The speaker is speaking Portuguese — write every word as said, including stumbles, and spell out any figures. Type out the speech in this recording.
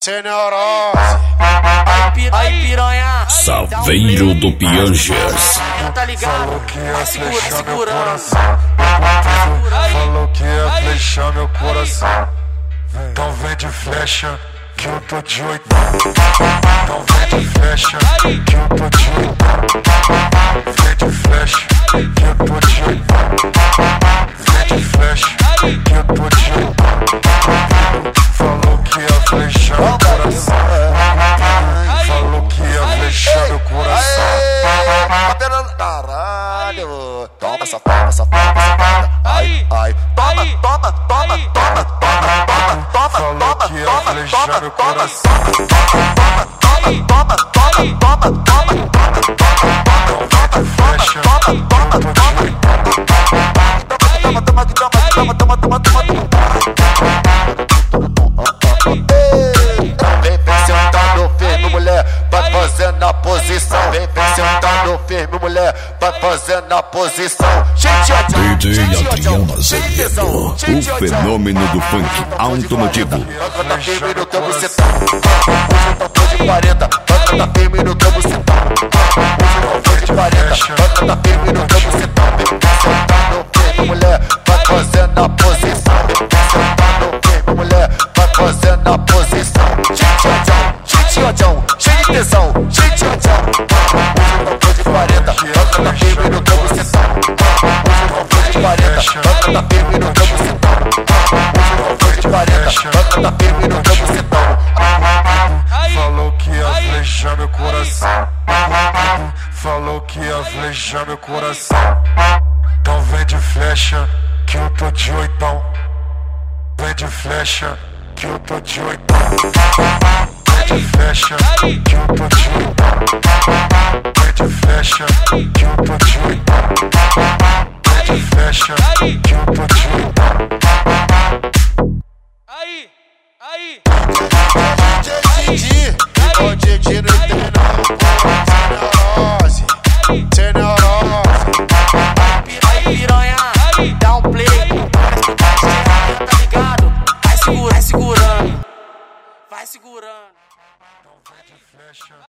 Sem neurose. Aí piranha, Saveiro do Pianjas. tá ligado? Falou que ia Segura, flechar meu segurando. coração. Falou que ia flechar meu coração. Então vem de flecha que eu tô de oitão. Então vem de flecha que eu tô de oitão. Vem de flecha que eu tô de oitão. Vem de flecha que eu tô de oitão. Falou que ia flechar meu coração. Falou que ia flechar meu coração. Caralho, toma essa toma essa toma essa ai, ai, toma, toma, toma, toma, toma, toma, Falou que ia flechar meu coração. toma, toma, toma, toma, toma, Flecha que eu tô de oitão. toma, toma, toma, toma, toma, toma. Vem, vem sentando firme, mulher, vai fazendo a posição. Vem, vem sentando firme, mulher, vai fazendo a posição. D J Adriano Azevedo, o fenômeno do funk automotivo. Tá firme no teu bucetão. Hoje eu tô de quarenta, tá firme no teu bucetão. Hoje eu tô de quarenta, tá firme no teu bucetão. Vem sentando firme, mulher, vai fazendo a posição. Vem sentando firme, mulher, vai fazendo a posição. Tchau, cheio de tesão, cheio de tchau. Hoje eu tô de quarenta, tá firme no teu bucetão. Hoje eu tô de quarenta, tá firme no teu bucetão. Hoje eu tô de quarenta, tá firme no teu bucetão. Falou que ia flejar meu coração. Falou que ia flejar meu coração. Então vem de flecha que eu tô de oitão. Vem de flecha que eu tô de oitão. Vem de flecha que eu tô de oitão. Vem de flecha que eu tô de oitão. Vem de flecha que eu tô de oitão. Aí, aí. Didi, igual Didi no internet. Sem neurose, sem neurose. Aí piranha, dá um play. Tá ligado? Vai segurando, vai segurando. Vai segurando. Então vem de flecha.